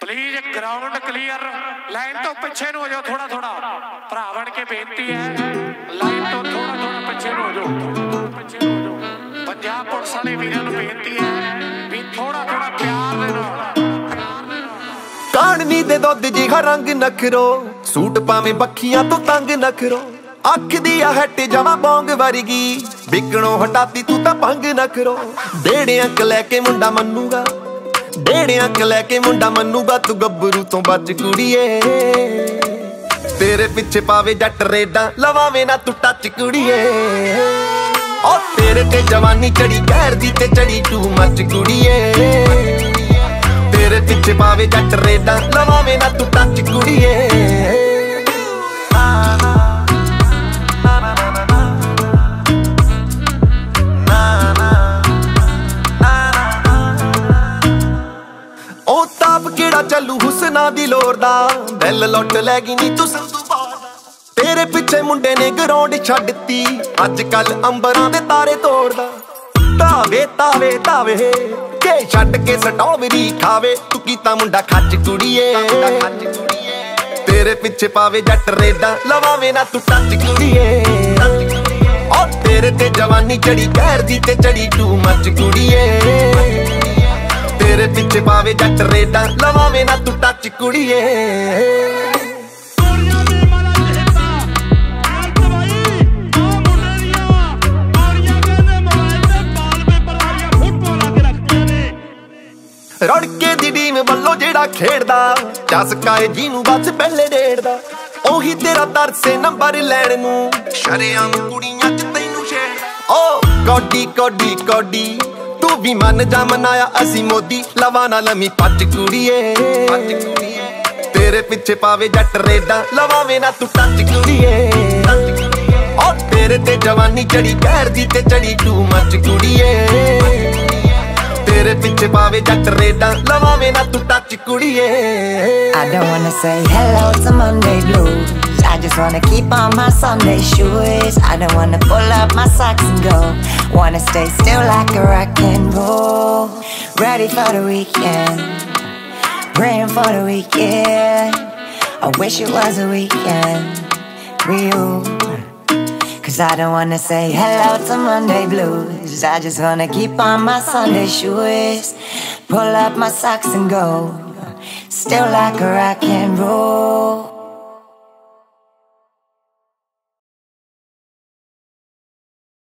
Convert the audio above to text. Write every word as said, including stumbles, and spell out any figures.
Please ground clear line तो पिछे हो जाओ थोड़ा थोड़ा भरा बन के बेनती है लाइन तो थोड़ा थोड़ा पिछे हो जाओ पिछे हो जाओ पंजाब पुलिस वाले वीरों को बेनती है भी थोड़ा थोड़ा प्यार दे काननी दे दुध जिहा रंग नखरो सूट पावे बखियां तो तंग नखरो अख दी हट जमा बोंग वर्गी बिकणों हटाती तू तां भंग नखरो डेढ़े अंक लैके मुंडा मन्नूगा डेढ़े अंक लैके मुंडा मन्नूगा तू गब्बरू तो बच कुड़िए तेरे पिछे पावे जट रेडा लवावे ना तू टच कुड़िए ओ तेरे ते जवानी चढ़ी गैर दी ते चढ़ी टू मच कुड़िए तेरे पिछे पावे जट रेडा लवावे ना तू टच कुड़िए ओ ताप केड़ा चलू हुसना दी लोर दा दिल लुट लैगी नी तू संधू तेरे पिछे मुंडे ने ग्राउंड छड्डती अज कल अंबरां दे तारे तोड़दा तावे तावे तावे के छड्ड के स्ट्रॉबेरी खावे तू कीता मुंडा खच कुड़िए तेरे पिछे पावे जट रेडा लवावे ना तू टच कुड़िए ओ तेरे ते जवानी चढ़ी गैर दी ते चढ़ी टू मच कुड़िए तेरे पिछे पावे जट रेडा लवावे ना तू टच कुड़िए रड़के दी टीम वल्लों जेड़ा खेड़दा चसकाए जीनू बस पहले डेढ़दा ओही तेरा तरसे नंबर लैण नू शरेआम कुड़ियां च तैनू छेड़दा ओ कोडी कोडी कोडी तू भी मन जा मनाया असी मोदी लवा ना लमी पच कुड़िए तेरे पिछे पावे जट रेडा लवावे ना तू टच कुड़िए ओ तेरे ते जवानी चढ़ी गैर दी ते चढ़ी टू मच कुड़िए तेरे पिछे पावे जट रेडा लवावे ना तू टच कुड़िए I don't wanna say hello to Monday blues. I just wanna keep on my Sunday shoes. I don't wanna pull up my socks and go. Wanna stay still like a rock and roll. Ready for the weekend, praying for the weekend. I wish it was a weekend, real. Cause I don't wanna say hello to Monday blues. I just wanna keep on my Sunday shoes. Pull up my socks and go. Still like a rock and roll.